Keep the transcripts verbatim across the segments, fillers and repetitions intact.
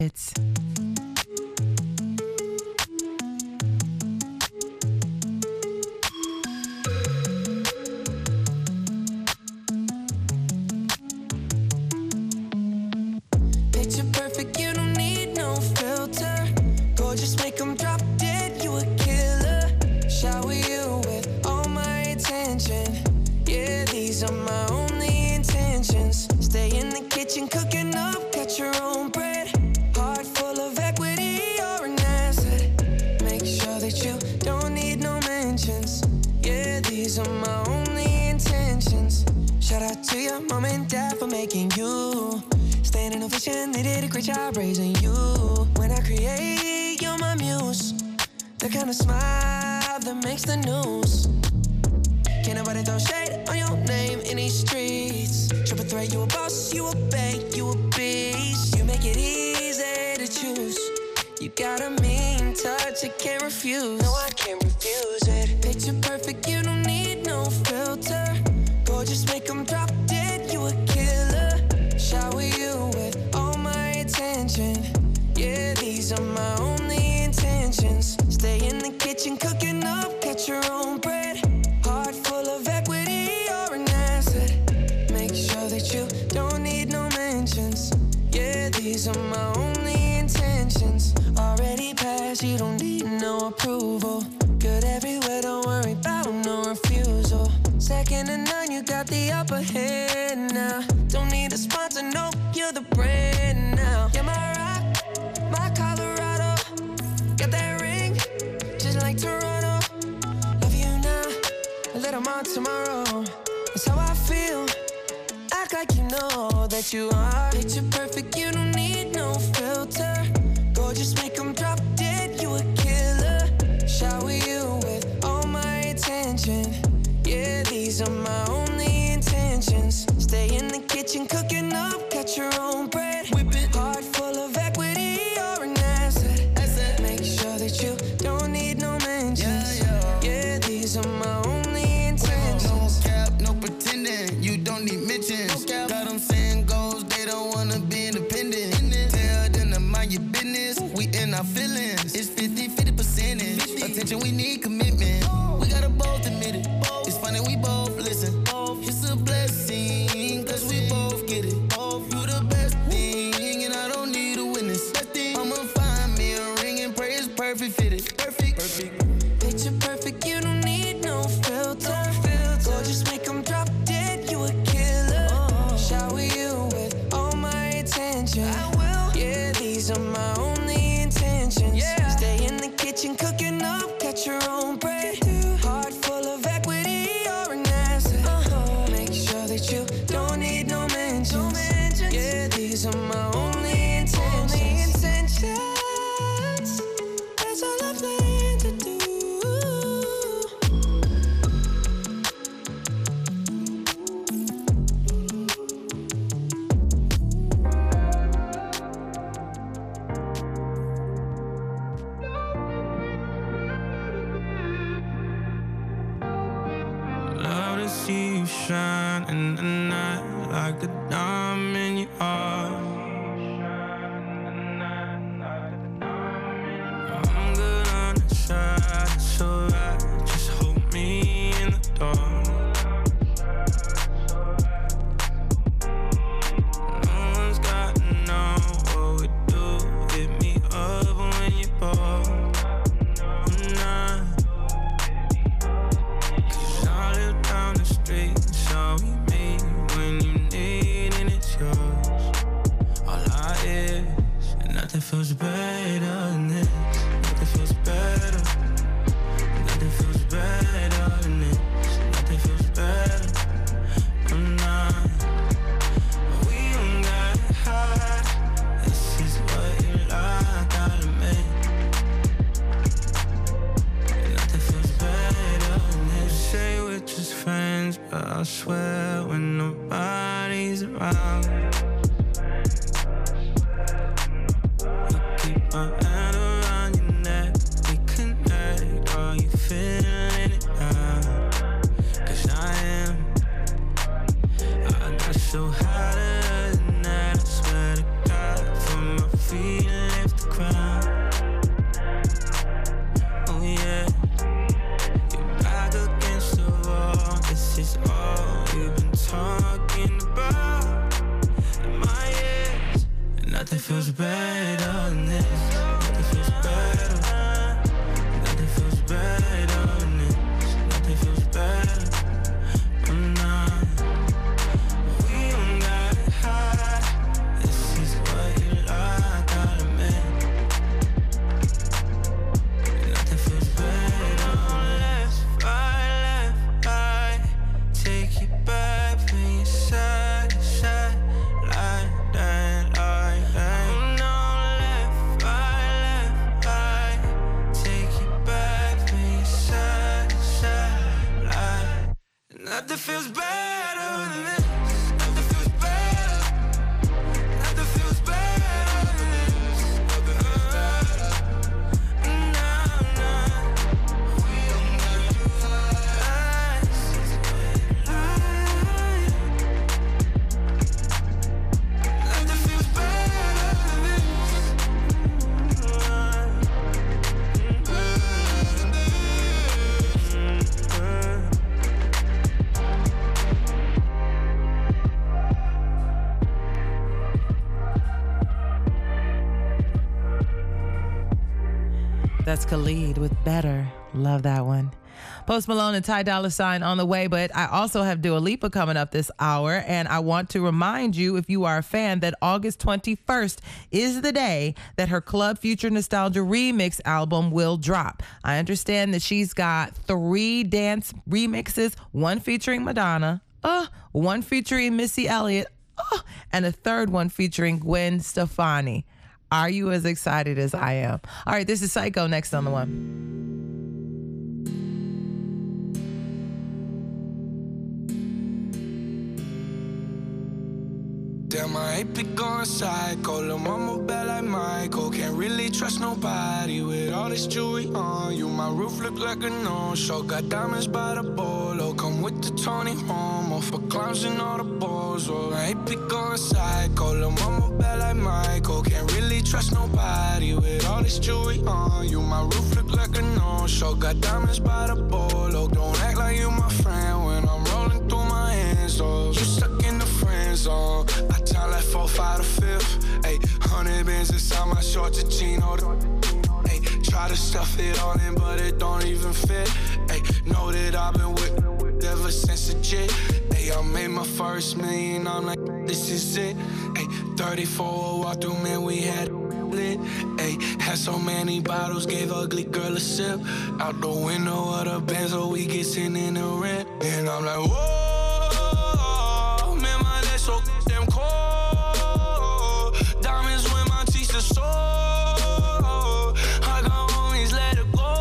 It's picture perfect, you don't need no filter. Gorgeous, make them drop dead, you a killer. Shower you with all my attention. Yeah, these are my only intentions. Stay in the kitchen cooking up, got your own bread. Heart full of equity, you're an asset. Make sure that you don't need no mentions. Yeah, these are my only intentions. Shout out to your mom and dad for making you. Standing ovation, they did a great job raising you. When I create, you're my muse. The kind of smile that makes the news. Can't nobody throw shade on your name in these streets. Triple threat, you a boss, you a bank, you a beast. You make it easy to choose. You got a mean touch, I can't refuse. No, I can't refuse it. Picture perfect, you don't need no filter. Gorgeous, make them drop dead, you a killer. Shower you with all my attention. Yeah, these are my only intentions. Stay in the kitchen cooking up, get your own bread. Heart full of equity, you're an asset. Make sure that you don't need no mentions. Yeah, these are my only intentions. Already passed, you don't need no approval. Good everywhere, don't worry about no refusal. Second to none, you got the upper hand now. Don't need a sponsor, no, you're the brand now. You're my rock, my Colorado. Got that ring, just like Toronto. Love you now, a little more tomorrow. That's how I feel, act like you know that you are. Picture perfect, you don't need no filter. Gorgeous, make them drop dead, you a killer. Shower you with all my attention. Yeah, these are my only intentions. Stay in the kitchen cooking up, got your own bread. Whip it. Heart full of equity, you're an asset. asset. Make sure that you don't need no mentions. Yeah, yeah. Yeah, these are my only intentions. No cap, no pretending, you don't need mentions. No got them saying goals, they don't wanna be independent. Tell them to mind your business, we in our feelings. It's fifty fifty percentage. Attention, we need commitment. We gotta both admit it. It's funny, we both listen. It's a blessing, cause we both get it. You the best thing, and I don't need a witness. I'ma find me a ring and pray it's perfect fitted. Perfect, perfect. Picture perfect, you don't need no filter. Gorgeous, make them drop dead, you a killer. Shower you with all my attention. I will. Yeah, these are my only intentions. Yeah. Stay in the kitchen cooking up, get your own bread. Heart full of equity, you're an asset. Uh-huh. Make sure that you don't need no mentions. No mentions. Yeah, these are my only intentions. Only intentions. That's all I plan to do. Love to see you shine in the night like a diamond in your heart. I'm good on the side, it's alright. Just hold me in the dark. No one's gotta know what we do. Hit me up when you're bored. Nah. I live down the street, so we meet when you need and it's yours. All I is, and nothing feels better than this. Nothing feels better. Nothing feels better than this. Nothing feels better. I'm not. We don't gotta hide. This is what you like, gotta make. Nothing feels better than this. Say we're just friends, but I swear when nobody's around, you keep my hand around your neck. We connect, are you feeling it now? Cause I am. I got so high than that, I swear to God, from my feet. better than this. Nothing feels better. Nothing feels better than this. Nothing feels better. Oh, nah. We don't got it high. This is what you like, gotta admit. Nothing feels better. Left, right, left, right. Take you back from your side to side. Like that, like that. Oh no, left, right, left, right. Take you back from your side to side. Like nothing feels better than this. Nothing feels better. Nothing feels better than this. Nothing feels better. Nah, nah. We don't gotta do lies. Nothing feels better than this. That's Khalid with Better. Love that one. Post Malone and Ty Dolla $ign on the way, but I also have Dua Lipa coming up this hour, and I want to remind you, if you are a fan, that August twenty-first is the day that her Club Future Nostalgia remix album will drop. I understand that she's got three dance remixes, one featuring Madonna, uh, one featuring Missy Elliott, uh, and a third one featuring Gwen Stefani. Are you as excited as I am? All right, this is Psycho next on The One. Damn, I ain't been going psycho. Lil' mama bad like Michael. Can't really trust nobody with all this jewelry on you. My roof look like a no-show. Got diamonds by the bolo. Come with the Tony Romo for clowns and all the balls. Oh, I ain't been going psycho. Lil' mama bad like Michael. Can't really trust nobody with all this jewelry on you. My roof look like a no-show. Got diamonds by the bolo. Don't act like you my friend when I'm rolling through my hands. Oh, you stuck in the friend zone. I time like four, five to fifth. Ayy, hundred bands inside my shorts and chino. Ayy, try to stuff it all in, but it don't even fit. Ayy, know that I've been with ever since the jit. Ayy, I made my first million, I'm like, this is it. Ayy, thirty-four walk through, man, we had lit. Ayy, had so many bottles, gave ugly girl a sip. Out the window of the Benz, so we get sitting in the rent. And I'm like, whoa, man, my legs so damn cold. Diamonds when my teeth are sore. I got homies, let it go.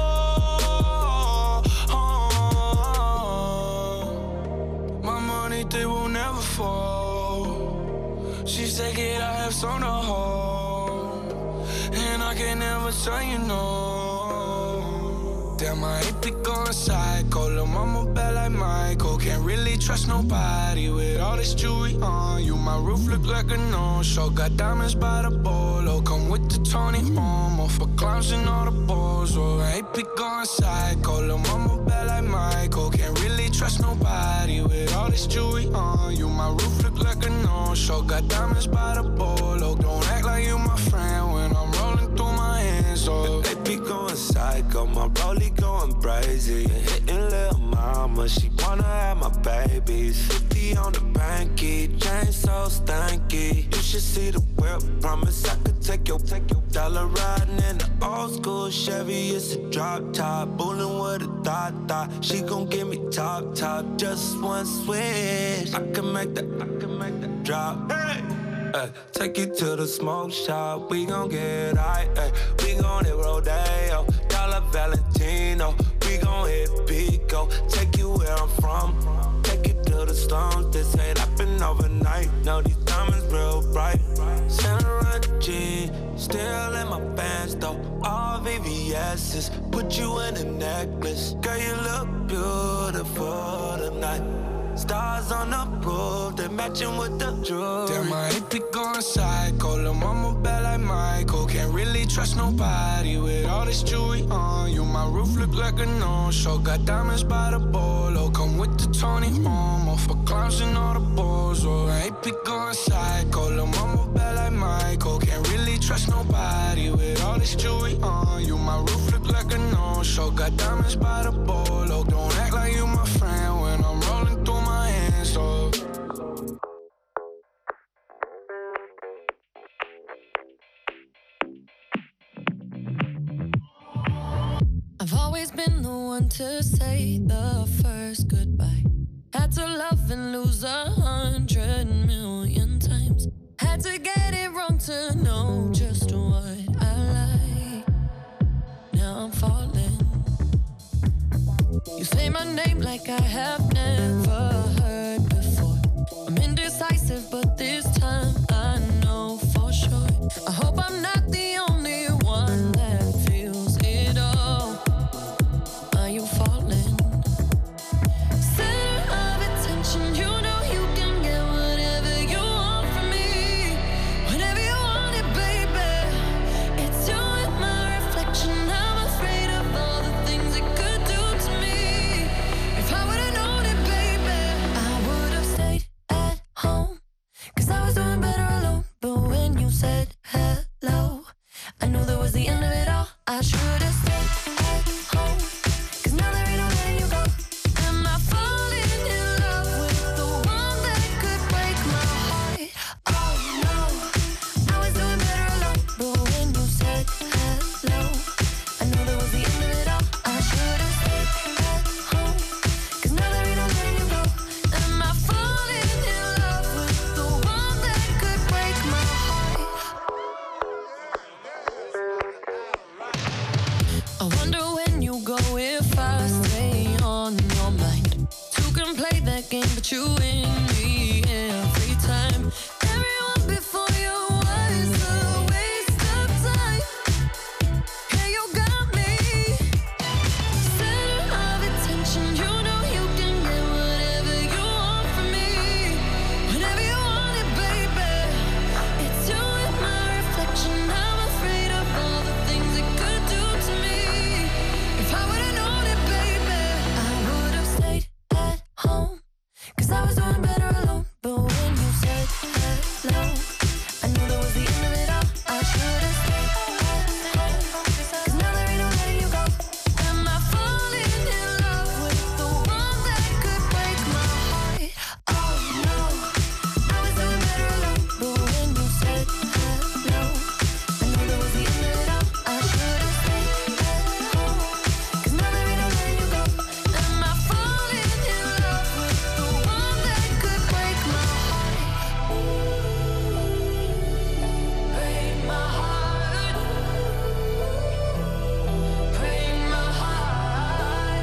Oh, my money, they will never fall. She said, kid, I have some to hold. And I can never tell you no. Damn, I ain't be going psycho. Lil' mama bad like Michael. Can't really trust nobody with all this jewelry on you. My roof look like a no-show. Got diamonds by the bolo. Come with the Tony Romo for clowns and all the balls. Oh, I ain't be going psycho. Lil' mama bad like Michael. Can't really trust nobody with all this jewelry on you. My roof look like a no-show. Got diamonds by the bolo. Don't act like you my friend when I'm rolling through my hands. Oh, they be going psycho. My rollie going crazy. Hitting little mama, she wanna have my babies. Fifty on the banky, chain so stanky. You should see the whip. Promise I could take your take your dollar riding in the old school Chevy. It's a drop top, bullin' with a thought thought. She gon' give me top top, just one switch. I can make that, I can make that drop. Hey. Uh, take you to the smoke shop, we gon' get high, ay. We gon' hit Rodeo, Dollar Valentino. We gon' hit Pico, take you where I'm from. Take you to the slums, this ain't happen overnight. Know these diamonds real bright. Santa G, still in my pants though. All V V S's, put you in a necklace. Girl, you look beautiful tonight. Stars on the roof, they matching with the jewelry. Damn, my A P going psycho. Lil' mama bad like Michael. Can't really trust nobody with all this jewelry on you. My roof look like a no-show. Got diamonds by the bolo. Come with the Tony Romo for clowns and all the balls. Oh, A P going psycho. Lil' mama bad like Michael. Can't really trust nobody with all this jewelry on you. My roof look like a no-show. Got diamonds by the bolo. Don't act like you my friend when I'm rolling through my hands, oh. I've always been the one to say the first goodbye. Had to love and lose a hundred million times. Had to get it wrong to know just what I like. Now I'm falling. You say my name like I have never heard before. I'm indecisive, but this time I know for sure. I hope I'm not the only one that feels it all. Are you falling? Center of attention, you know you can get whatever you want from me. Whenever you want it, baby. It's you and my reflection. I'm afraid of all the things it could do to me. If I would've known it, baby, I would've stayed at home. Cause I was doing better alone. But when you said hello, I knew that was the end of it all. I should've stayed at home. Cause now there ain't no letting you go. Am I falling in love with the one that could break my heart? Oh no, I was doing better alone. But when you said hello, I knew that was the end of it all. I should've stayed at home. Cause now there ain't no letting you go. Am I falling in love with the one that could break my heart? I wonder when you go if I stay on your mind. Two can play that game, but you win me every time. Everyone before you was a waste of time. Yeah, you got me. Center of attention, you know you can get whatever you want from me. Whenever you want it, baby. It's you and my reflection. I'm afraid of all the things it could do to me. If I would've known it, baby, I would've stayed at home. Cause I was doing better alone. But when you said hello, I knew that was the end of it all. I should've stayed at home. Cause now there ain't no letting you go. Am I falling in love with the one that could break my heart? Oh no, I was doing better alone. But when you said hello, I knew that was the end of it all. I should've stayed at home. Cause now there ain't no letting you go. Am I falling in love with the one that could break my heart? Break my heart. Break my heart.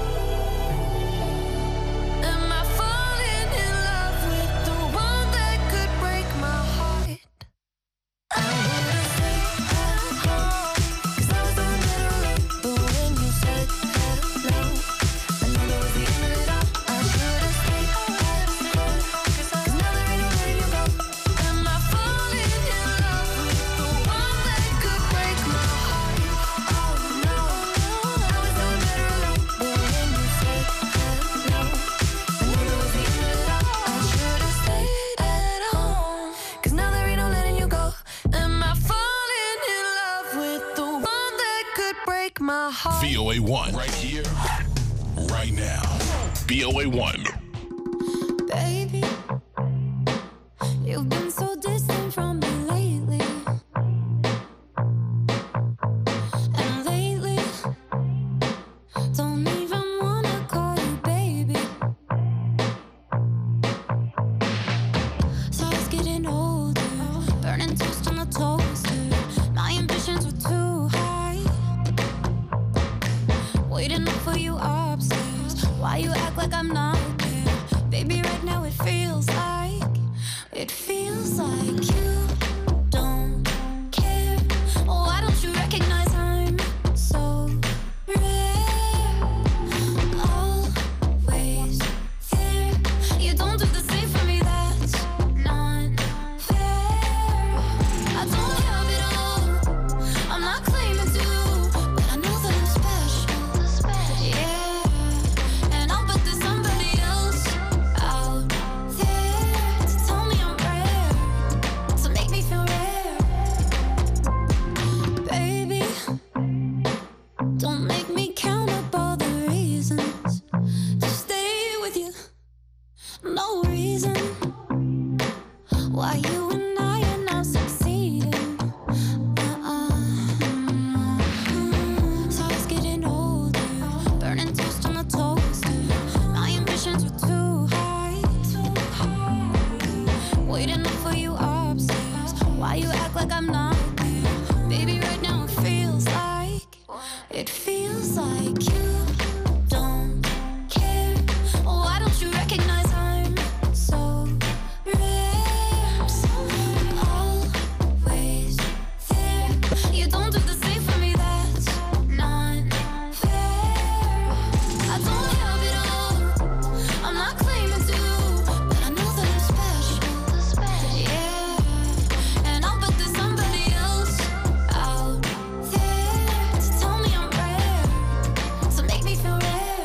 Am I falling in love with the one that could break my heart? I would've stayed at home. Cause I was doing better alone. But when you said hello, I knew that was the end of it all. I should've stayed at home. Cause now there ain't no letting you go. Am I falling in love with the one that could break my heart? Oh no, I was doing better alone. But when you said hello, I knew that was the end of it all. I should've stayed at home. Cause now there ain't no letting you go. Am I falling in love with the one that could break my heart? V O A one. Right here, right now. V O A one. Baby, you've been so distant from me lately. And lately, don't even wanna call you baby. So I was getting older, burning toast on the toaster. My ambitions were too high. Waiting up for you upstairs. Why you act like I'm not there? Baby, right now it feels don't do the same for me, that's not fair. I don't have it all, I'm not claiming to, but I know that I'm special, yeah. And I'll bet there's somebody else out there to tell me I'm rare, to make me feel rare.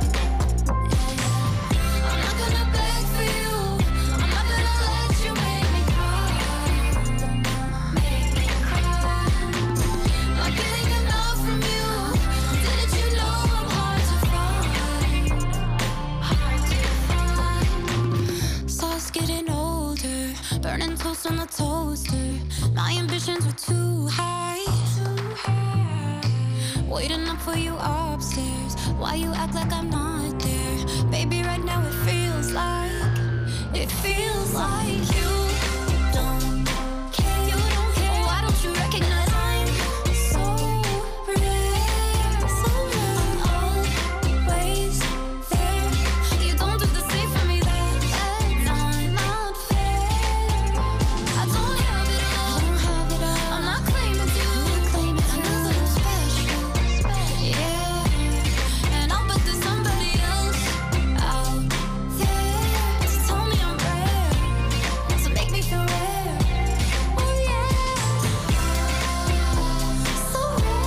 I'm not gonna beg for you, I'm not gonna let you make me cry, make me cry. Not getting enough from you, didn't you know I'm hard to find, hard to find. Saw us getting older, burning toast on the toaster. My ambitions were too high, too high. Waiting up for you upstairs, why you act like I'm not there? Baby, right now it feels like, it feels like you don't care. You don't care. Why don't you recognize I'm so rare, so rare. I'm always there. You don't do the same for me, that's not, not fair. I don't have it all, I don't have it all. I'm not claiming to, claim it. I know that I'm special, yeah. And I'll bet there's somebody else out there to tell me I'm rare, to make me feel rare. Oh yeah, so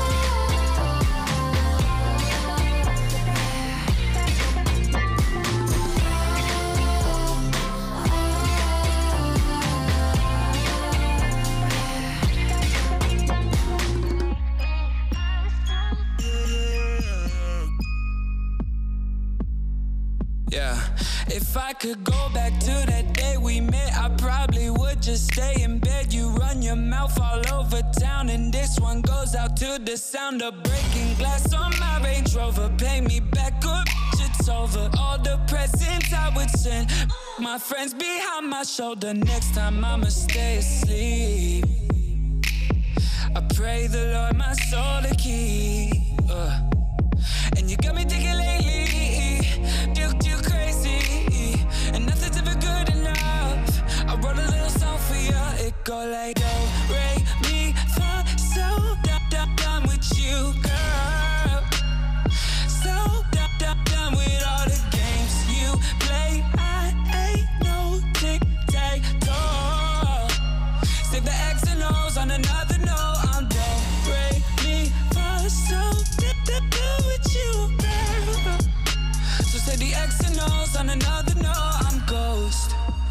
Yeah, if I could go back to that day we met, I probably would just stay in bed. You run your mouth all over town, and this one goes out to the sound of breaking glass on my Range Rover. Pay me back up, it's over. All the presents I would send my friends behind my shoulder. Next time I'ma stay asleep. I pray the Lord my soul to keep. uh. And you got me thinking lately, you, you crazy, and nothing's ever good enough. I wrote a little song for you, it go like do, re, mi, fa, so done, done, done with you, girl. So done, done, done with all the games you play. I ain't no tic-tac-toe. Save the X and O's on another note. I'm do, re, mi, fa, so done, done, done with you, girl. So say the X and O's on another note. I'm ghost.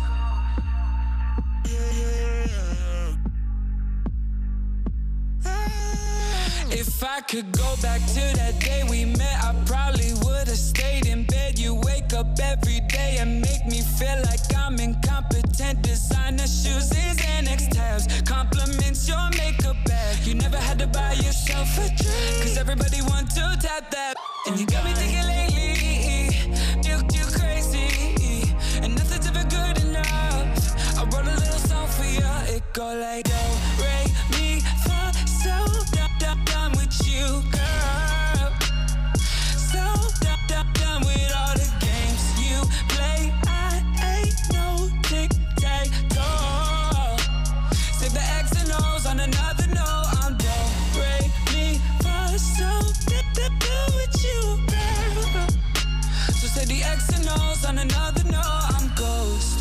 If I could go back to that day we met, I probably would've stayed in bed. You wake up every day and make me feel like I'm incompetent. Designer shoes, Xanax tabs, compliments your makeup bag. You never had to buy yourself a drink, cause everybody want to tap that. And you got me thinking lately, you, you crazy, and nothing's ever good enough. I wrote a little song for you, it go like do, re, mi, fa, so done, done, done with you, girl. So done, done, done with all the games you play. I ain't no tic-tac-toe. Save the X and O's on another note. I'm do, re, mi, fa, so done, done, done with you, girl. So say the X and O's on another note. I'm ghost.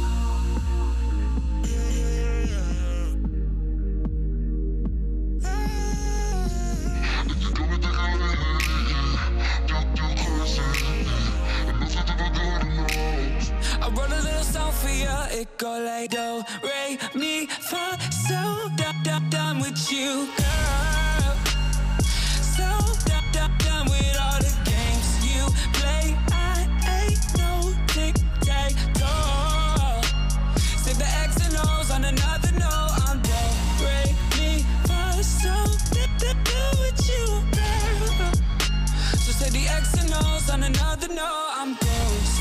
I wrote a little song for you, it go like do, re, mi, fa, so done, done, done with you, girl. So done, done, done with all the games you play. I ain't no tic-tac-toe. Save the X and O's on another note. I'm do, re, mi, fa, so done, done, done with you, girl. So say the X and O's on another note. I'm ghost.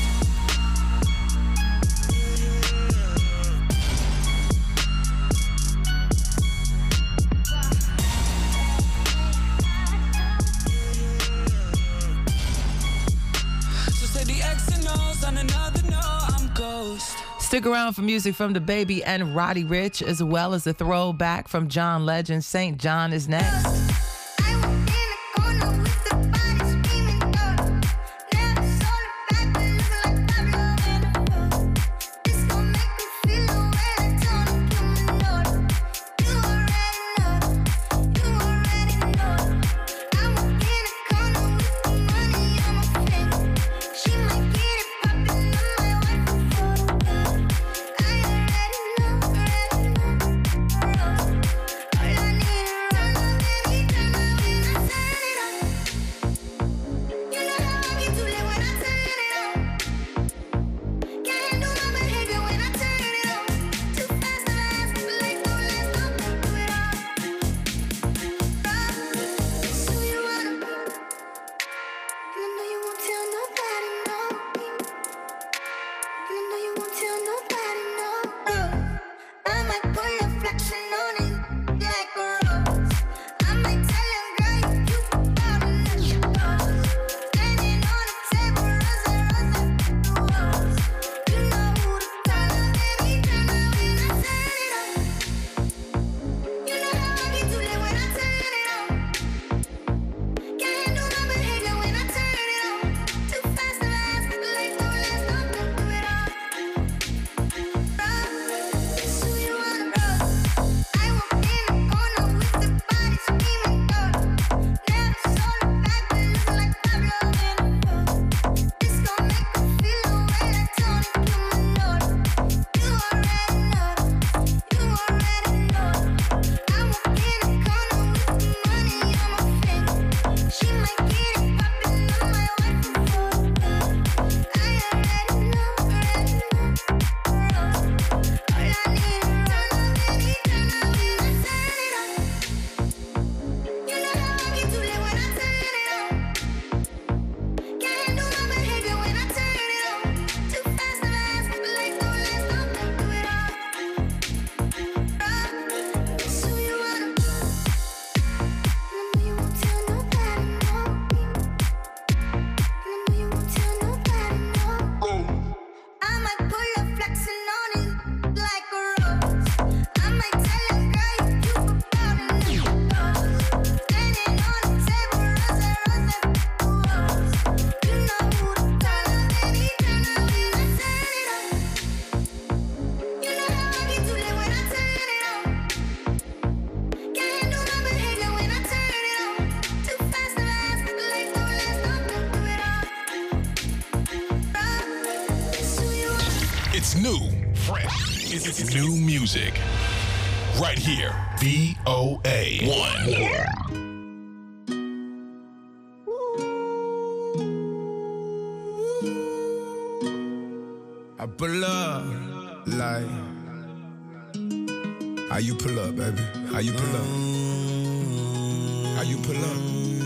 Stick around for music from the Baby and Roddy Ricch, as well as a throwback from John Legend. Saint John is next. It's new, fresh. It's new music. Right here, V O A one. I pull up like how you pull up, baby? How you pull up? How you pull up?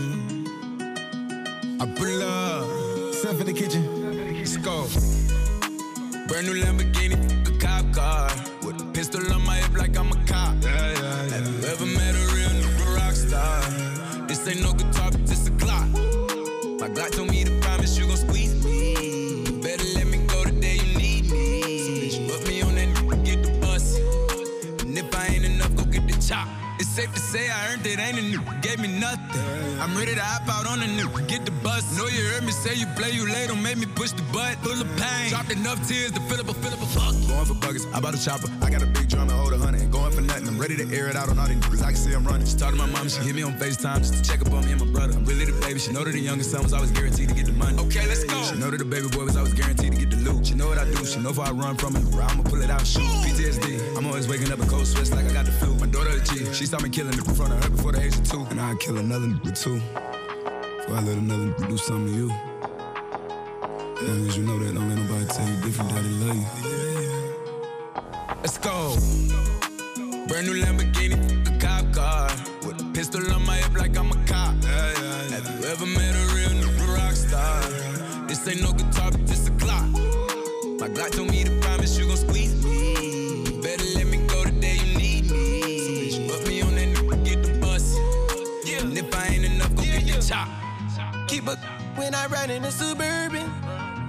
I pull up. Step in the kitchen. Let's go. Brand new Lamborghini, a cop car. With a pistol on my hip like I'm a cop. Yeah, yeah, yeah. Have you ever met a real nigga rock star? This ain't no guitar, but this a clock. My Glock told me to promise you gon' squeeze me. You better let me go the day you need me. So bitch, put me on that nigga, get the bus. And if I ain't enough, go get the chop. It's safe to say I earned it, ain't a nigga, gave me nothing. I'm ready to hop out on a nigga, get the bus. Know you heard me say you play, you late, don't make me push the butt. Full of pain, dropped enough tears to fill up a, fill up a fuck. Going for buggers, I bought a chopper. I got a big drum and hold a hundred. Going for nothing, I'm ready to air it out on all these niggas. I can see I'm running. She talked to my mom, she hit me on FaceTime just to check up on me and my brother. I'm really the baby, she know that the youngest son was always guaranteed to get the money. Okay, let's go. She know that the baby boy was always guaranteed to get the loot. She know what I do, she know if I run from it, I'ma pull it out and shoot. P T S D, I'm always waking up in cold sweats like I got the flu. My daughter a G, she saw me killing it in front of her before the age of two. And I'd kill another nigga too. Before I let another nigga do something to you. As long as you know that, don't let nobody tell you different, daddy love you. Let's go. Brand new Lamborghini, a cop car. With a pistol on my hip like I'm a cop. Yeah, yeah, yeah. Have you ever met a real nigga rock star? This ain't no guitar, but this a clock. My Glock told me to promise you gon' squeeze me. You better let me go the day you need me. So bitch, put me on that nigga, get the bus. Yeah. And if I ain't enough, go yeah, get yeah. the chop. Keep up when I ride in the Suburban.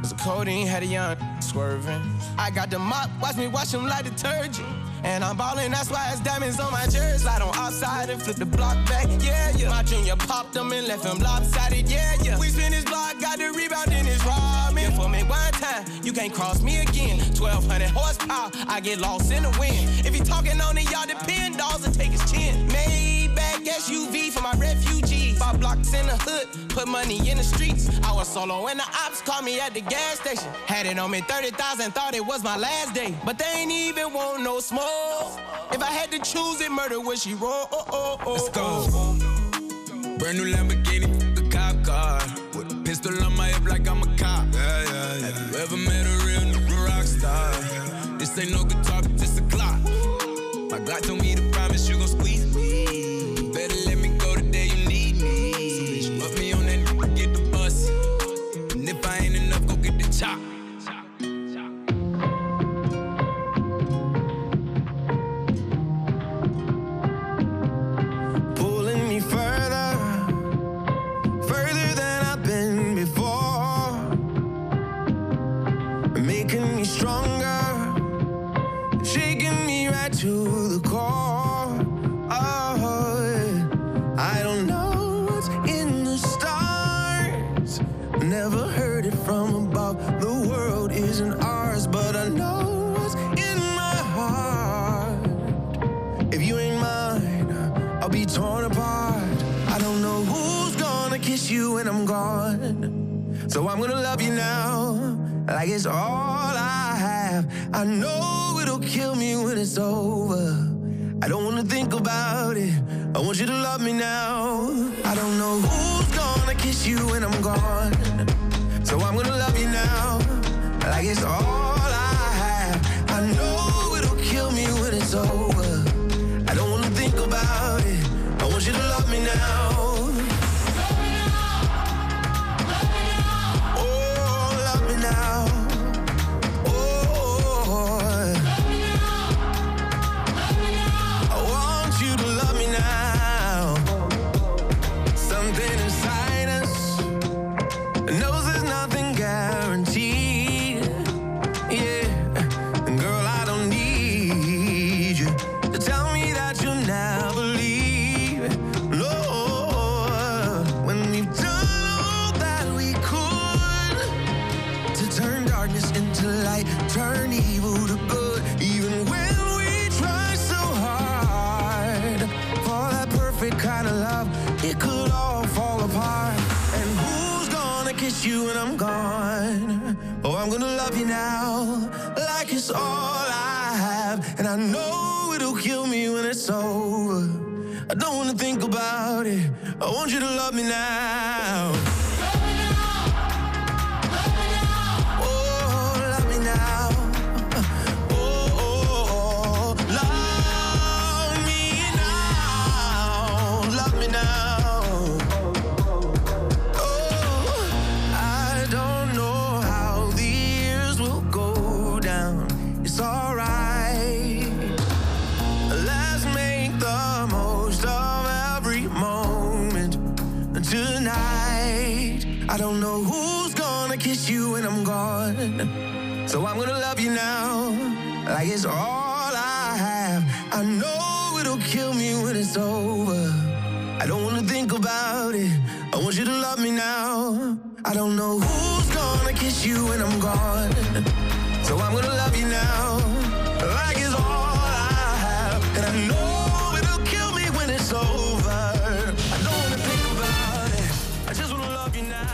Cause the codeine had a young swerving. I got the mop, watch me wash them like detergent. And I'm ballin', that's why it's diamonds on my jersey. Slide on outside and flip the block back, yeah, yeah. My junior popped them and left him lopsided, yeah, yeah. We spin his block, got the rebound in his robin. Yeah, for me one time, you can't cross me again. twelve hundred horsepower, I get lost in the wind. If he talking on it, y'all depend, dolls and take his chin. Maybach S U V for my refugees. Five blocks in the hood, put money in the streets. I was solo and the ops called me at the gas station. Had it on me thirty thousand, thought it was my last day. But they ain't even want no smoke. If I had to choose it, murder would she roll? Oh, oh, oh, Let's go. oh. Brand new Lamborghini, the cop car. With a pistol on my hip like I'm a cop. Yeah, yeah, yeah. Have you ever met a real nigga rock star? This ain't no guitar, but just a clock. My God told me to promise you gon' squeeze me. Better let me go the day you need me. So bitch, put me on that nigga, get the bus. And if I ain't enough, go get the chop. To the core, oh, I don't know what's in the stars. Never heard it from above. The world isn't ours, but I know what's in my heart. If you ain't mine, I'll be torn apart. I don't know who's gonna kiss you when I'm gone, so I'm gonna love you now like it's all I have. I know it'll kill me when it's over. I don't wanna think about it. I want you to love me now. I don't know who's gonna kiss you when I'm gone, so I'm gonna love you now like it's all I have. I know it'll kill me when it's over. I don't wanna think about it. I want you to love me now. Love me now. Love me now. Oh, love me now. Turn evil to good, even when we try so hard. For that perfect kind of love, it could all fall apart. And who's gonna kiss you when I'm gone? Oh, I'm gonna love you now like it's all I have. And I know it'll kill me when it's over. I don't wanna think about it. I want you to love me now. I don't know who's gonna kiss you when I'm gone, so I'm gonna love you now like it's all I have. I know it'll kill me when it's over. I don't wanna think about it. I want you to love me now. I don't know who's gonna kiss you when I'm gone, so I'm gonna love you now like it's all I have. And I know it'll kill me when it's over. I don't wanna think about it. I just wanna love you now.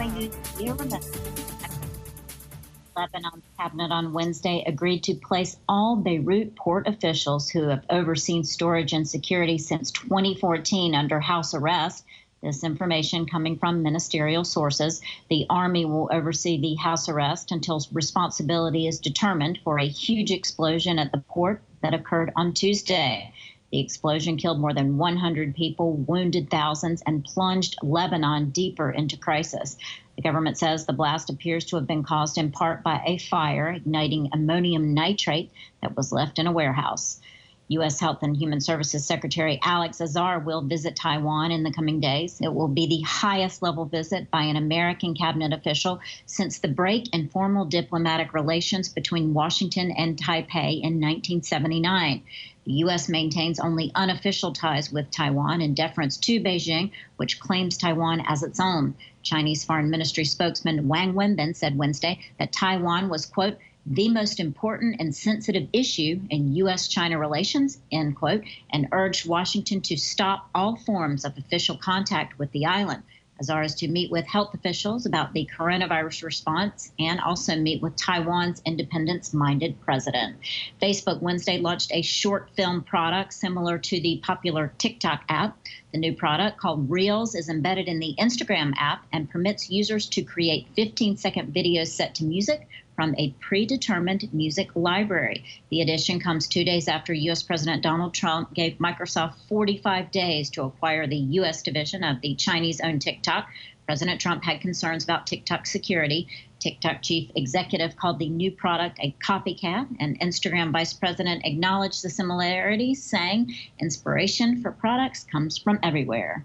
Lebanon's cabinet on Wednesday agreed to place all Beirut port officials who have overseen storage and security since twenty fourteen under house arrest. This information coming from ministerial sources. The Army will oversee the house arrest until responsibility is determined for a huge explosion at the port that occurred on Tuesday. The explosion killed more than one hundred people, wounded thousands, and plunged Lebanon deeper into crisis. The government says the blast appears to have been caused in part by a fire igniting ammonium nitrate that was left in a warehouse. U S Health and Human Services Secretary Alex Azar will visit Taiwan in the coming days. It will be the highest level visit by an American cabinet official since the break in formal diplomatic relations between Washington and Taipei in nineteen seventy-nine. The U S maintains only unofficial ties with Taiwan in deference to Beijing, which claims Taiwan as its own. Chinese Foreign Ministry spokesman Wang Wenbin said Wednesday that Taiwan was, quote, the most important and sensitive issue in U S China relations, end quote, and urged Washington to stop all forms of official contact with the island. Azar is to meet with health officials about the coronavirus response and also meet with Taiwan's independence-minded president. Facebook Wednesday launched a short film product similar to the popular TikTok app. The new product, called Reels, is embedded in the Instagram app and permits users to create fifteen-second videos set to music from a predetermined music library. The addition comes two days after U S President Donald Trump gave Microsoft forty-five days to acquire the U S division of the Chinese-owned TikTok. President Trump had concerns about TikTok security. TikTok chief executive called the new product a copycat, and Instagram vice president acknowledged the similarities, saying inspiration for products comes from everywhere.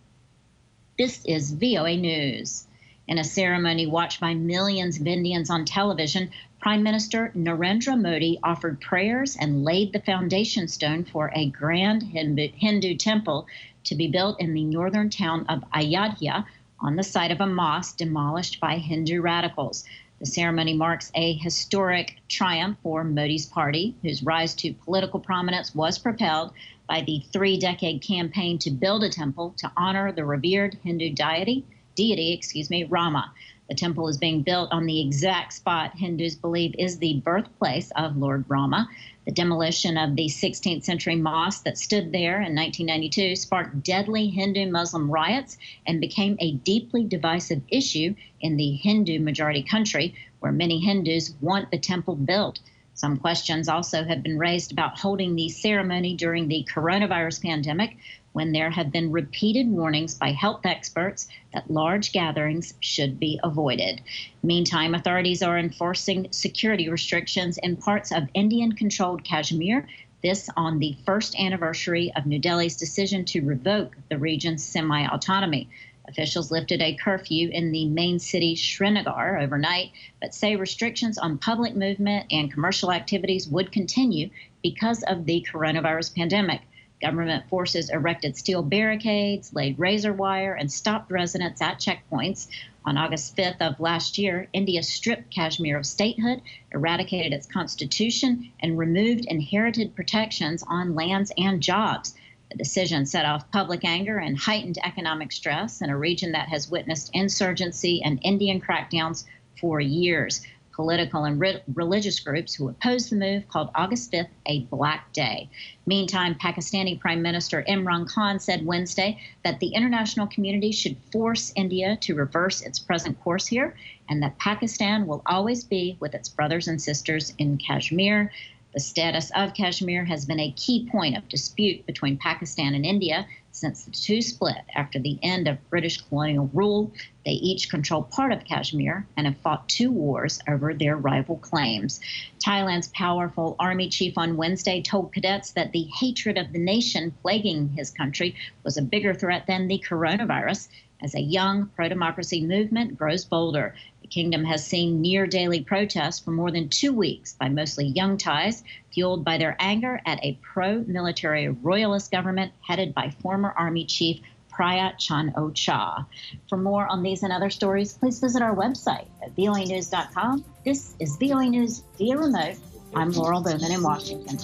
This is V O A News. In a ceremony watched by millions of Indians on television, Prime Minister Narendra Modi offered prayers and laid the foundation stone for a grand Hindu temple to be built in the northern town of Ayodhya on the site of a mosque demolished by Hindu radicals. The ceremony marks a historic triumph for Modi's party, whose rise to political prominence was propelled by the three-decade campaign to build a temple to honor the revered Hindu deity, deity, excuse me, Rama. The temple is being built on the exact spot Hindus believe is the birthplace of Lord Rama. The demolition of the sixteenth century mosque that stood there in nineteen ninety-two sparked deadly Hindu-Muslim riots and became a deeply divisive issue in the Hindu-majority country, where many Hindus want the temple built. Some questions also have been raised about holding the ceremony during the coronavirus pandemic, when there have been repeated warnings by health experts that large gatherings should be avoided. Meantime, authorities are enforcing security restrictions in parts of Indian-controlled Kashmir, this on the first anniversary of New Delhi's decision to revoke the region's semi-autonomy. Officials lifted a curfew in the main city, Srinagar, overnight, but say restrictions on public movement and commercial activities would continue because of the coronavirus pandemic. Government forces erected steel barricades, laid razor wire, and stopped residents at checkpoints. On August fifth of last year, India stripped Kashmir of statehood, eradicated its constitution, and removed inherited protections on lands and jobs. The decision set off public anger and heightened economic stress in a region that has witnessed insurgency and Indian crackdowns for years. Political and re- religious groups who opposed the move called August fifth a Black Day. Meantime, Pakistani Prime Minister Imran Khan said Wednesday that the international community should force India to reverse its present course here, and that Pakistan will always be with its brothers and sisters in Kashmir. The status of Kashmir has been a key point of dispute between Pakistan and India since the two split after the end of British colonial rule. They each control part of Kashmir and have fought two wars over their rival claims. Thailand's powerful army chief on Wednesday told cadets that the hatred of the nation plaguing his country was a bigger threat than the coronavirus. As a young pro-democracy movement grows bolder, the kingdom has seen near-daily protests for more than two weeks by mostly young Thais, fueled by their anger at a pro-military royalist government headed by former Army Chief Prayut Chan-o-cha. For more on these and other stories, please visit our website at V O A news dot com. This is V O A News via remote. I'm Laurel Bowman in Washington.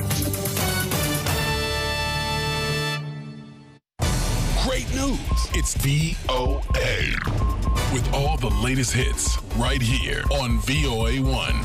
Great news. It's V O A. With all the latest hits right here on V O A one.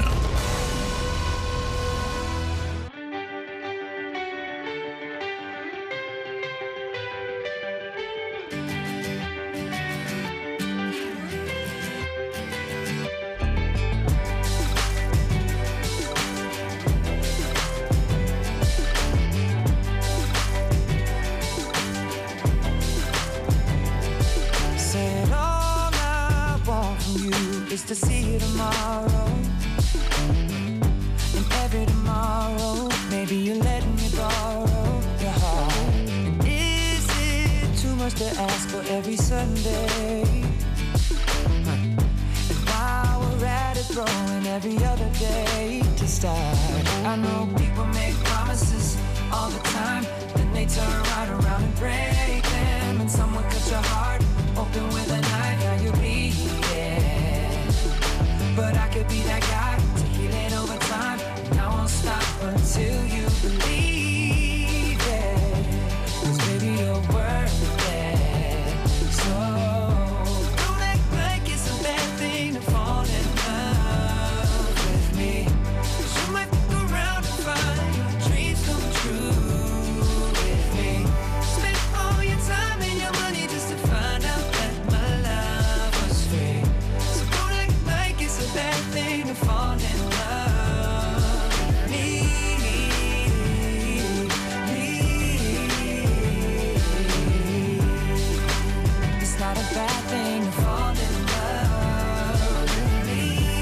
Said all I want from you is to see you tomorrow. And every tomorrow, maybe you're letting me go. much to ask for every Sunday. And while we're at it, throwing every other day to start. I know people make promises all the time, then they turn right around and break them. And someone cut your heart open with a knife, now you're bleeding. But I could be that guy to heal it over time, and I won't stop until you believe it. 'Cause baby, you're worth it. So don't act like it's a bad thing to fall in love with me. 'Cause you might fuck around and find your dreams come true with me. Spend all your time and your money just to find out that my love was free. So don't act like it's a bad thing to fall in love with me. It's not a bad thing to fall in love with me.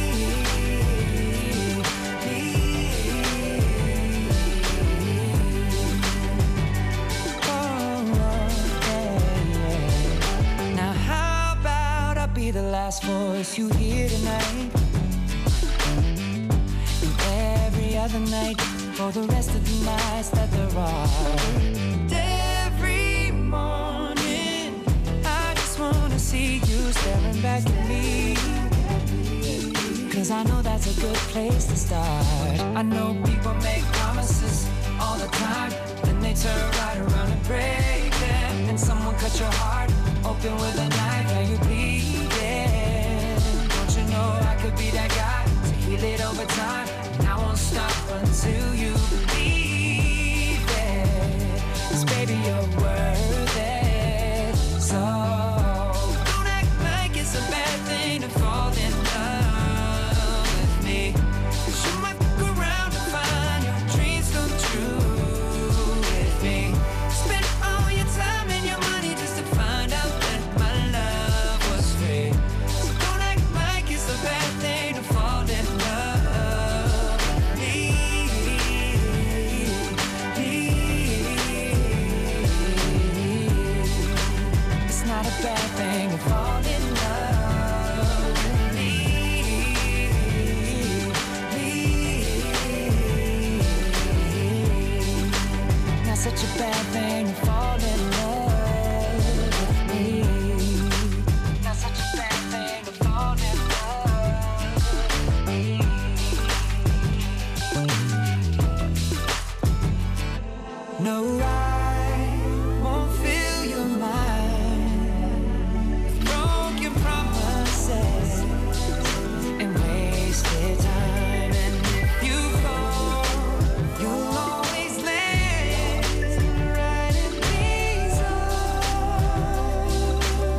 Oh, yeah. Now how about I be the last voice you hear tonight, and every other night for the rest of the nights that there are. And every morning I just wanna see you staring back at me, 'cause I know that's a good place to start. I know people make promises all the time, then they turn right around and break them. And someone cut your heart open with a knife, now you're bleeding. Don't you know I could be that guy to heal it over time, and I won't stop until you believe it. 'Cause baby, you're worth it. So don't act like it's a bad thing to fall in love with me. 'Cause you might fuck around and find your dreams come true with me. Spend all your time and your money just to find out that my love was free. So don't act like it's a bad thing to fall in love with me. It's not a bad thing to fall in love with me. Not such a bad thing to fall in love with me. Not such a bad thing to fall in love with me. No, I won't fill your mind with broken promises and wasted time. And if you fall, you'll always land right in these arms,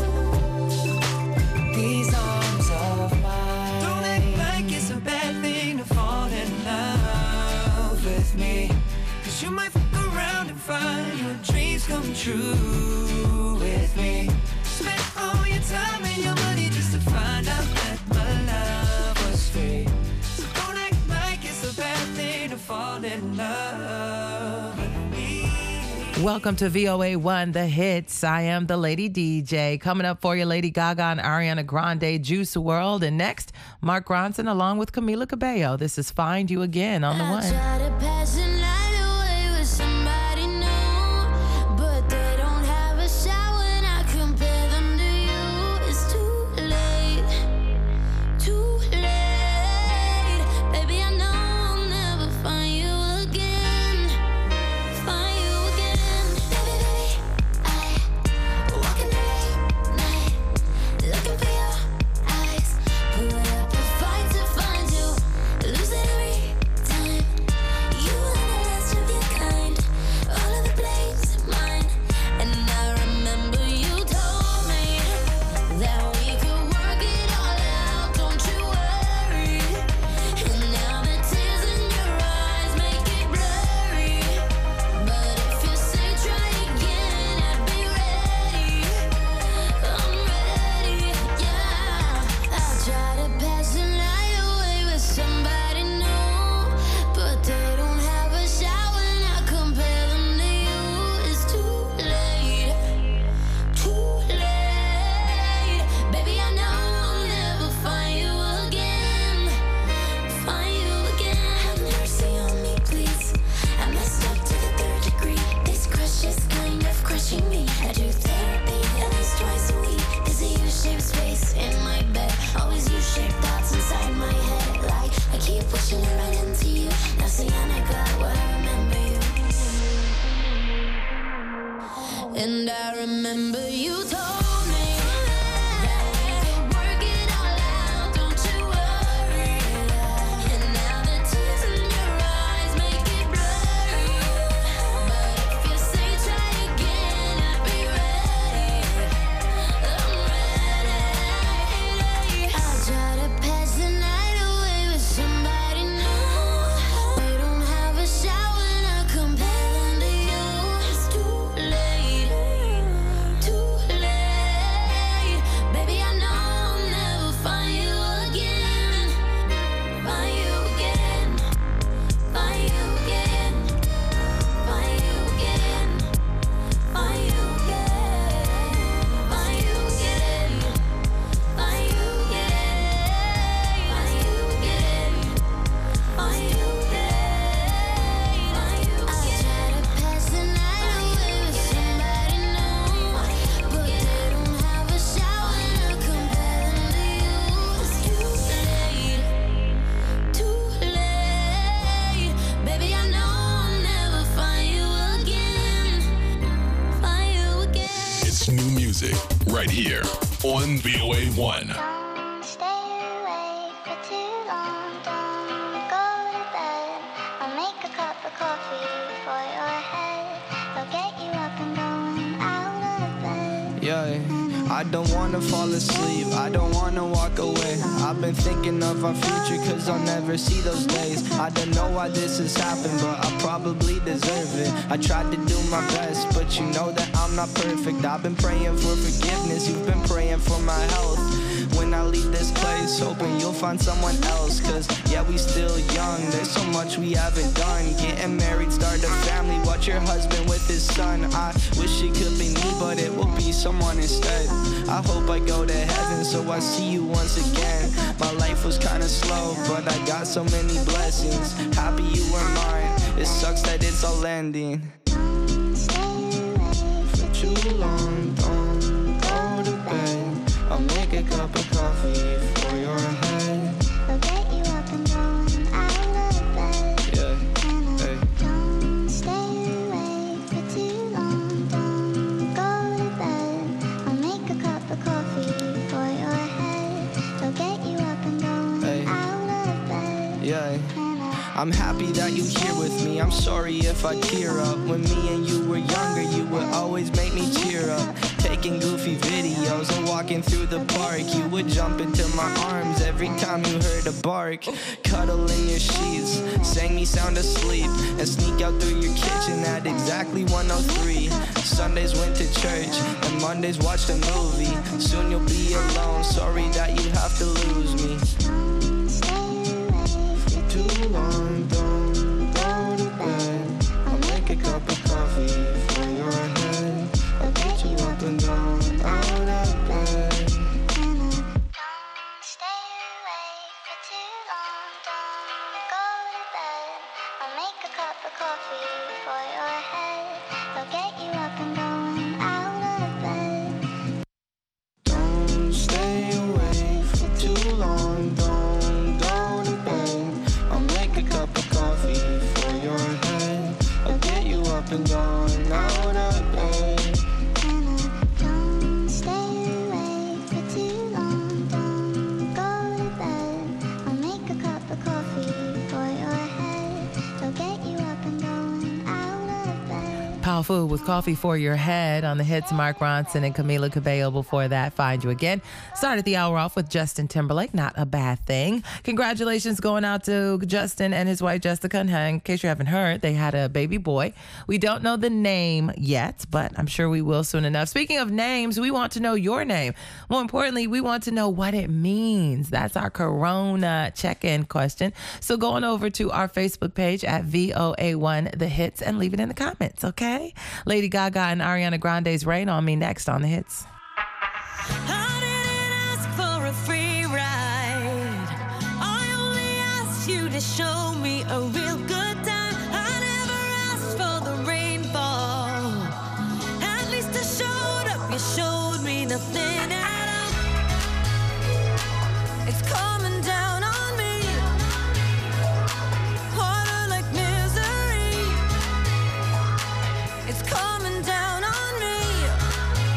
these arms of mine. Don't act like it's a bad thing to fall in love with me. 'Cause you might fuck around and find your dreams come true with me. Spend all your time and your money just to find out that my love was free. So don't act like it's a bad thing to fall in love with me. Welcome to V O A one, The Hits. I am the Lady D J. Coming up for you, Lady Gaga and Ariana Grande, Juice world. And next, Mark Ronson along with Camila Cabello. This is Find You Again on the I one. try to pass the night away with somebody new, but they don't have a shot when I compare them to you. It's too late, too late. Baby, I know I'll never find you again, find you again. Baby, baby, I walk in the late night, looking for your eyes. Put up a fight to find you, losing every time. You and I remember you told me that we could work it all out, don't you worry. And now the tears in your eyes make it blurry. But if you say try again, I'll be ready. I'm ready. I'll try to pass the night away with somebody new. We don't have a shower and I compare them to you. It's too late, too late. Baby, I know I'll never find you again. Find you again. Find you again. Find you again. Find you again. Find you again. Find you again. Find you again. Find you again. Find you again. I try to pass the night away with somebody new, but they don't have a shower and I compare them to you. It's too late, too late. Baby, I know I'll never find you again. Find you again. It's new music right here on V O A one. Don't stay awake for too long. Don't go to bed. I'll make a cup of coffee for your head. I'll get you up and going out of bed. Yeah, I don't wanna fall asleep, I don't wanna walk away. I've been thinking of our future cause I'll never see those days. I don't know why this has happened, but I probably deserve it. I tried to do my best, but you know that I'm not perfect. I've been praying for forgiveness, you've been praying for my health. When I leave this place, hoping you'll find someone else. Cause yeah, we still young, there's so much we haven't done. Getting married, start a family, watch your husband with his son. I wish it could be me, but it will be someone instead. I hope I go to heaven so I see you once again. My life was kinda slow, but I got so many blessings. Happy you were mine, it sucks that it's all ending. For too long, don't go to bed. I'll make a cup of coffee for your head. I'll get you up and going out of bed. Yeah, hey. Don't stay awake for too long. Don't go to bed. I'll make a cup of coffee for your head. I'll get you up and going Hey. out of bed. Yeah. I'm happy that you here with me. I'm sorry if I tear up. When me and you were younger, you would always make me cheer up. Taking goofy videos and walking through the park. You would jump into my arms every time you heard a bark. Cuddle in your sheets, sang me sound asleep, and sneak out through your kitchen at exactly one oh three. Sundays went to church, and Mondays watched a movie. Soon you'll be alone, sorry that you have to lose me. Too long, don't go to bed. I'll make a cup of coffee for your head. I'll get you up and down out of bed. Don't stay awake for too long. Don't go to bed. I'll make a cup of coffee for your head. I'll get you up and going out of bed. Don't stay awake for too long. Don't go to bed. I'll make a cup of coffee for your head. I'll get you up and down out of bed. Don't stay awake for too long. Don't go to bed. I'll make a cup of coffee for your head. I'll get you up and going out of bed. Powerful with Coffee for Your Head on the hits. Mark Ronson and Camila Cabello before that. Find You Again. Started the hour off with Justin Timberlake. Not a bad thing. Congratulations going out to Justin and his wife Jessica. And in case you haven't heard, they had a baby boy. We don't know the name yet, but I'm sure we will soon enough. Speaking of names, we want to know your name. More importantly, we want to know what it means. That's our Corona check-in question. So go on over to our Facebook page at V O A one The Hits and leave it in the comments, okay? Lady Gaga and Ariana Grande's Rain on Me next on The Hits. I didn't ask for a free ride. I only asked you to show me a real good time. I never asked for the rainfall. At least I showed up. You showed me nothing at all. It's coming down on me. Harder like misery. It's coming down on me.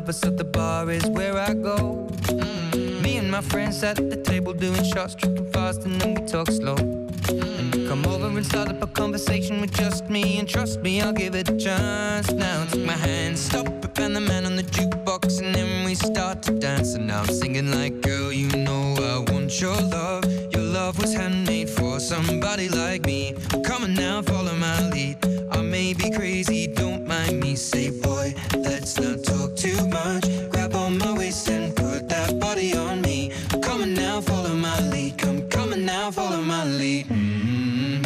of us, so the bar is where I go. Mm. Me and my friends sat at the table doing shots, drinking fast, and then we talk slow. And you come over and start up a conversation with just me, and trust me, I'll give it a chance. Now take my hand, stop it, and the man on the jukebox, and then we start to dance. And now I'm singing like, girl, you know I want your love. Your love was handmade for somebody like me. Come on now, follow my lead. I may be crazy, don't mind me. Say, boy, let's not talk too much. Grab on my waist and put that body on me. Come on now, follow my lead. Come, come on now, follow my lead. Mm-hmm.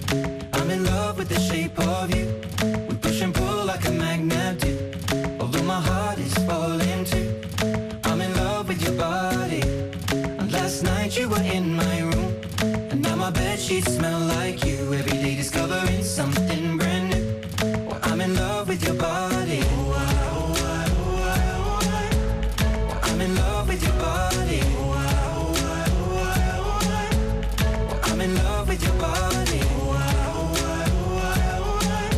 I'm in love with the shape of you. We push and pull like a magnet do. Although my heart is falling too. I'm in love with your body. And last night you were in my room, and now my bedsheets smell like you. Every day discovering something brand new. Well, I'm in love with your body. Oh, I, oh, I, oh, I, oh, I. Well, I'm in love with your body. Oh, I, oh, I, oh, I, oh, I. Well, I'm in love with your body. Oh, I, oh, I, oh, I, oh,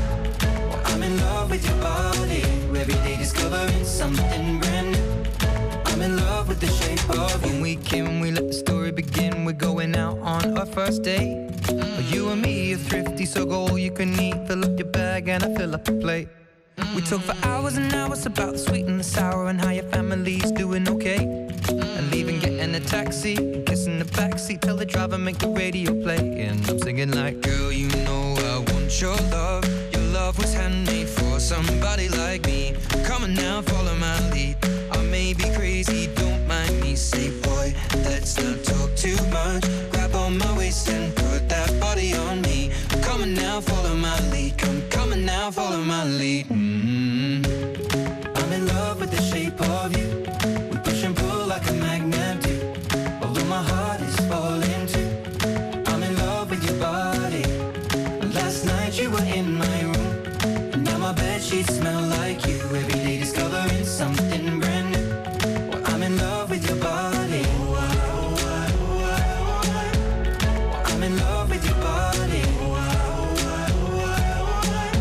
I. Well, I'm in love with your body. Every day discovering something brand new. I'm in love with the shape of you. When we came, we let the story begin. We're going out on our first date. Mm. You and me are thrifty, so go all you can eat. Fill up your bag and I fill up the plate. Mm. We talk for hours and hours about the sweet and the sour, and how your family's doing okay. Mm. And leaving, getting a taxi, and kissing the backseat. Tell the driver make the radio play. And I'm singing like, girl, you know I want your love. Your love was handmade for somebody like me. Come on now, follow my lead. I may be crazy, don't mind me. Say, boy, let's not talk too much. Grab on my waist and put that body on me. Come on now, follow my lead. Come, come on now, follow my lead. Mm-hmm. I'm in love with the shape of you. We push and pull like a magnet do. Although my heart is falling too. I'm in love with your body. Last night you were in my room, and now my bedsheets smell like you. Every day discovering something brand new. Well, I'm in love with your body. Oh, I, oh, I, oh, I, oh, I. Well, I'm in love with your body. Oh, I, oh, I, oh, I, oh,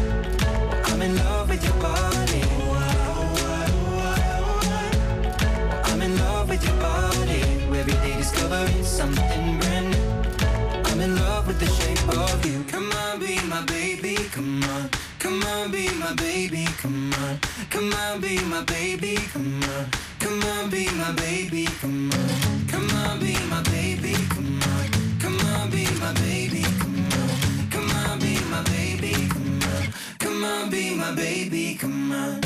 I. Well, I'm in love with your body. Oh, I, oh, I, oh, I, oh, I. Well, I'm in love with your body. Every day discovering something brand new. I'm in love with the shape of you. Come on, be my baby, come on. Come on, be my baby, come on. Come on, be my baby, come on. Come on, be my baby, come on. Come on, be my baby, come on. Come on, be my baby, come on. Come on, be my baby, come on. Come on, be my baby, come on.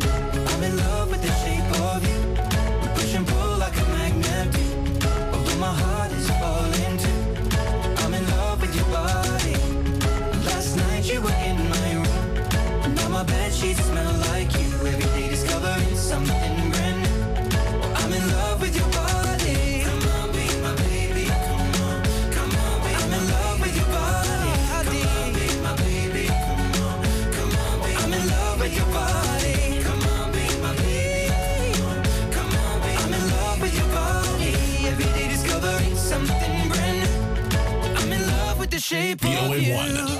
I'm in love with the shape of you. We push and pull like a magnet do. Although my heart is falling too. I'm in love with your body. Last night you were in my room, now my bedsheets smell like you. Every day discovering something brand new. I'm in love with your body. Come on, be my baby. Come on, come on, be I'm in love with your body. Come on, be my baby. Come on, come on, be I'm in love with your body. Come on, be my baby. Come on, come on, be I'm in love with your body. Every day discovering something brand new. I'm in love with the shape of you.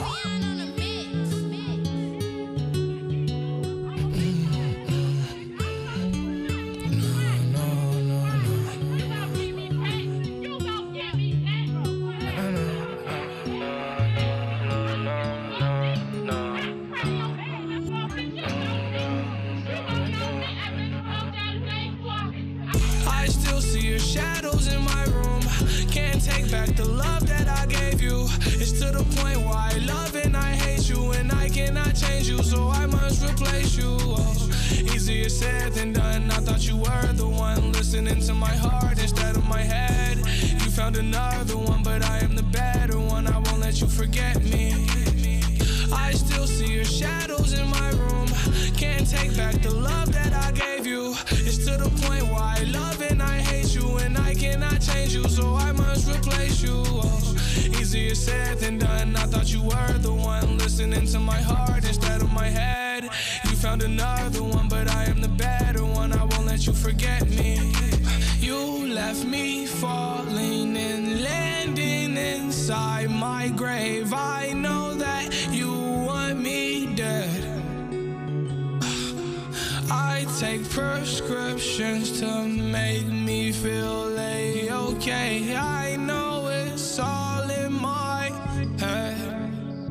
Shadows in my room, can't take back the love that I gave you. It's to the point where I love and I hate you, and I cannot change you, so I must replace you. Oh, easier said than done. I thought you were the one listening to my heart instead of my head. You found another one, but I am the better one. I won't let you forget me. I still see your shadows in my room, can't take back the love that I gave you. It's to the point where I love and I hate you, and I cannot change you, so I must replace you. Oh, easier said than done. I thought you were the one listening to my heart instead of my head. You found another one, but I am the better one. I won't let you forget me. You left me falling and landing inside my grave. I know that you want me dead. I take prescription potions to make me feel A-okay. I know it's all in my head.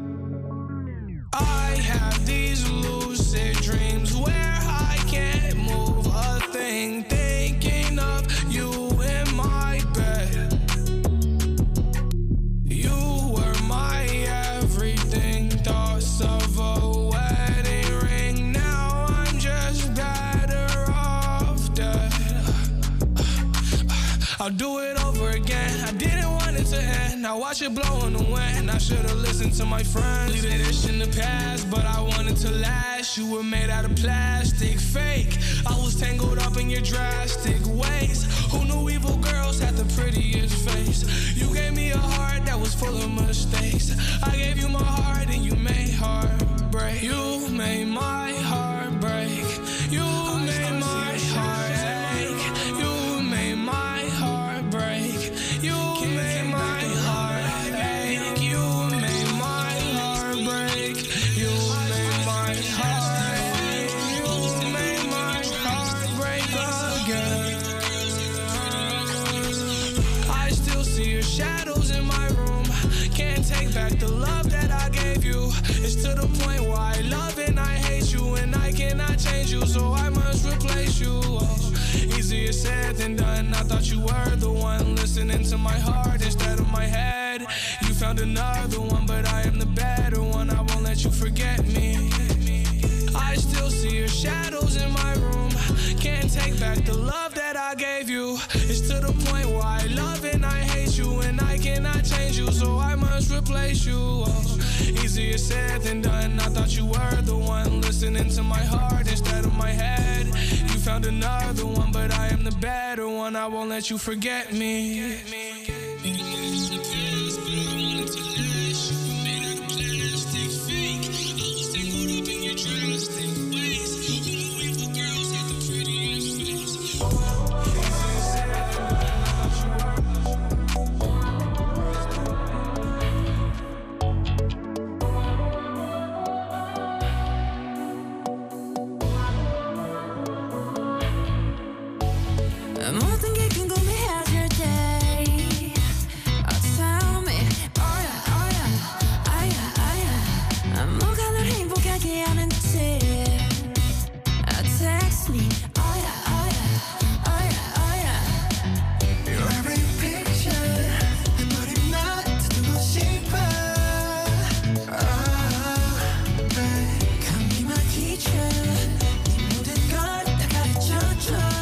I have these lucid dreams where I can't move a thing, thinking of you in my bed. You were my everything, thoughts of a wedding ring. Now I'm just better off dead. I'll do it over again. I didn't want it to end. Now watch it blow in the wind. I should've listened to my friends. Leaving this in the past, but I wanted to last. You were made out of plastic, fake. I was tangled up in your drastic ways. Who knew evil girls had the prettiest face? You gave me a heart that was full of mistakes. I gave you my heart and you made heartbreak. You made my heart break. You made my heart ache. You made my heart break. You made my heart ache. You made my heart break. You made my heart ache. You made my heart break again. I still see your shadows in my room. Can't take back the love that I gave you. It's to the point where I love and I hate you, and I cannot change you, so I must replace you. Oh, easier said than done. I thought you were the one listening to my heart instead of my head. You found another one, but I am the better one. I won't let you forget me. I still see your shadows in my room. Can't take back the love that I gave you. It's to the point where I love and I hate you, and I cannot change you, so I must replace you. Oh, easier said than done. I thought you were the one listening to my heart instead of my head. You found another one, but I am the better one. I won't let you forget me. 모든 게 궁금해질 때 Oh tell me oh yeah oh yeah oh yeah oh yeah 뭐가 널 행복하게 하는지 Oh text me oh yeah oh yeah oh yeah oh yeah Your every picture 내 머리만 듣고 싶어 Oh babe Come be my teacher 네 모든 걸 다 가르쳐줘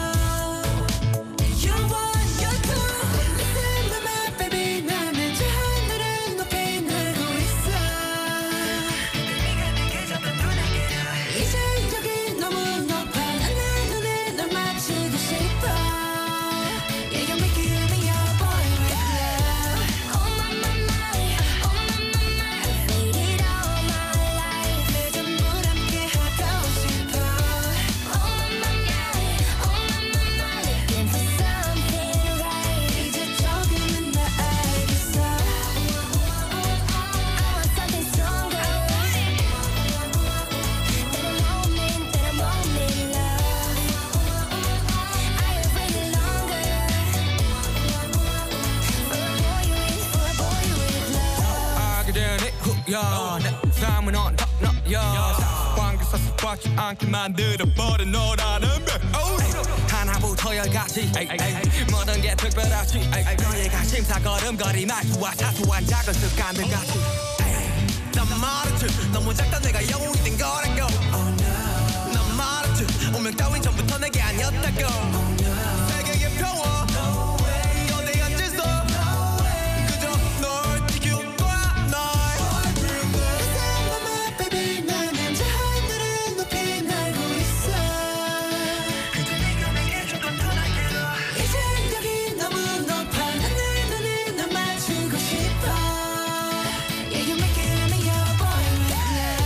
내 삶은 on top notch 관계 섭섭하지 않게 만들어버린 너라는 백 하나부터 열까지 모든 게 특별하지 너희가 심사걸음거리 말투와 사소한 작은 습관들 같이 난 말했지 너무 작다 내가 영웅이 된 거라고 난 말했지 운명 따윈 전부터 내게 아니었다고 세계의 평화 너네 앉아서 그저 널 지킬 거야 널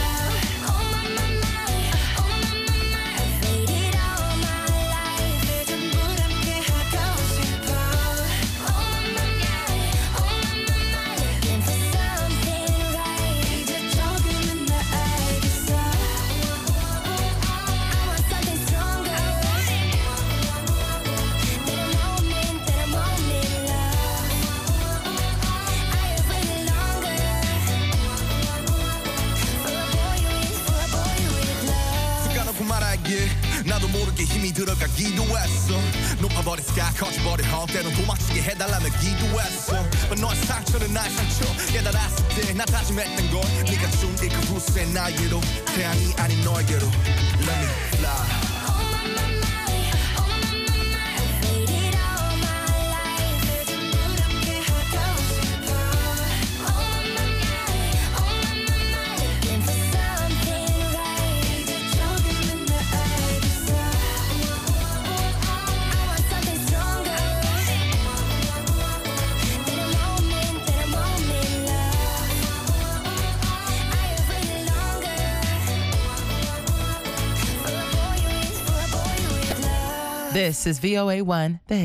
Oh my, my, my, oh my, my, my, I faded all my life. 나도 모르게 힘이 들어가기도 했어 높아버린 sky 커져버린 헛 때론 도망치게 해달라며 기도했어 But 너의 상처는 나의 상처 깨달았을 때 나 다짐했던 건 네가 준 이 그 후세 나에게로 태양이 아닌 너에게로 Let me fly This is V O A one, The